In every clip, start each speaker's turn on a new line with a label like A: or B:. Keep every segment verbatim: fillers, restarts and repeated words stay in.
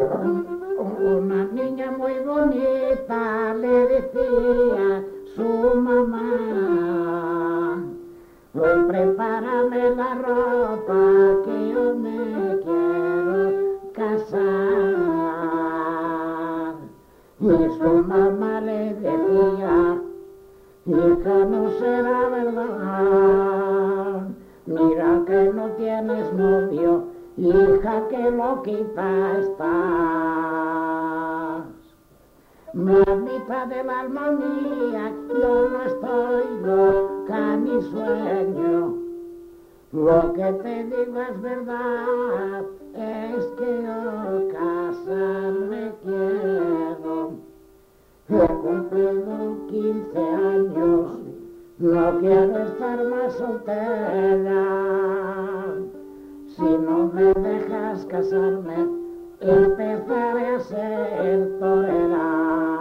A: Una niña muy bonita le decía su mamá: hoy prepárame la ropa que yo me quiero casar. Y su mamá le decía: hija, no será verdad, mira que no tienes novio, hija, que loquita estás. Mamita del alma mía, yo no estoy loca ni sueño, lo que te digo es verdad, es que yo casarme quiero. He cumplido quince años, no quiero estar más soltera. Si no me dejas casarme, empezaré a ser torera.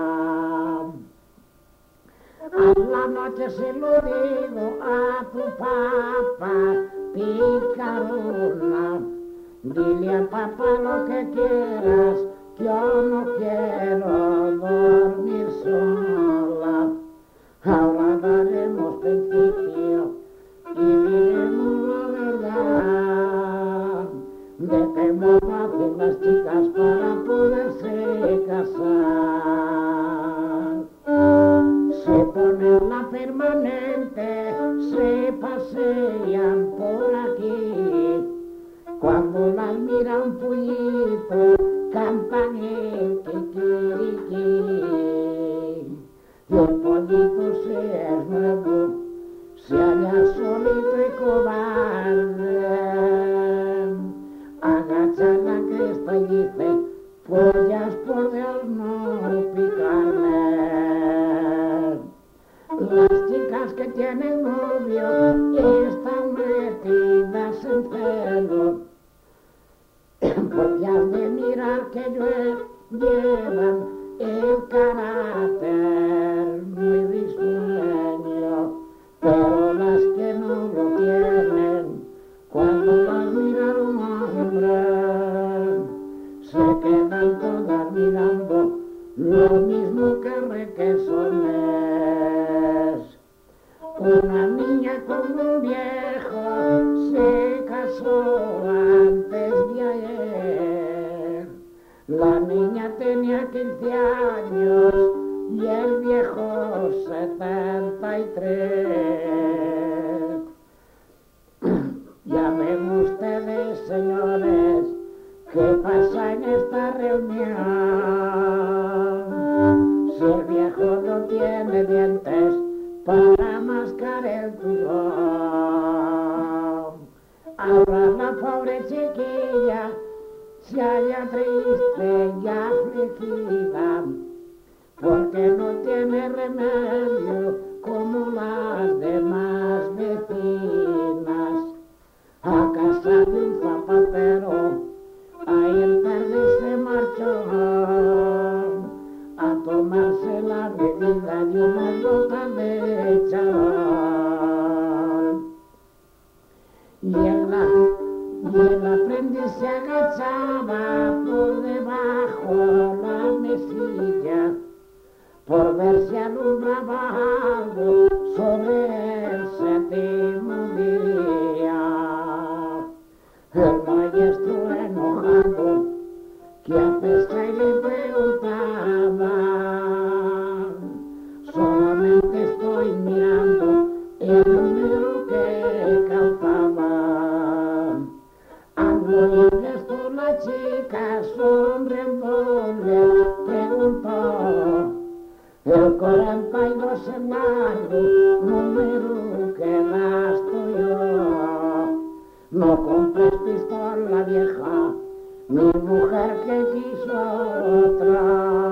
A: A la noche se lo digo a tu papá, picarona, dile a papá lo que quieras, yo no quiero dormir sola. Ahora daremos principio y diremos la verdad de qué modo hacen las chicas para poderse casar. Se ponen la permanente, se pasean por aquí, cuando las mira un pollito cantan el kikiriki. Y el pollito, si es nuevo, se halla solito y cobarde, agacha la cresta y dice: pollas, por Dios, no picarme. Las chicas que tienen novio están metidas en celo, porque has de mirar que llevan el carácter muy risueño, pero las que no lo tienen, cuando las mira un hombre, se quedan todas mirando lo mismo que requesones. Una niña con un viejo se casó antes de ayer. La niña tenía quince años y el viejo setenta y tres. Ya ven ustedes, señores, qué pasa en esta reunión. Si el viejo no tiene dientes para mascar el turrón, ahora la pobre chiquilla se halla triste y afligida, porque no tiene remedio como las demás vecinas. A casa de un zapatero, ahí en tarde se marchó a tomarse la bebida de unas gotas de chaval. Y en la Y el aprendiz se agachaba por debajo la mesilla, por ver si alumbraba algo sobre el séptimo día. El maestro enojado, que a pesar le preguntaba: solamente estoy mirando el número que calzaba. Y esto la chica sonriendo le preguntó: el cuarenta y dos en largo, número que gasto yo. No compres pistola vieja, mi mujer que quiso otra.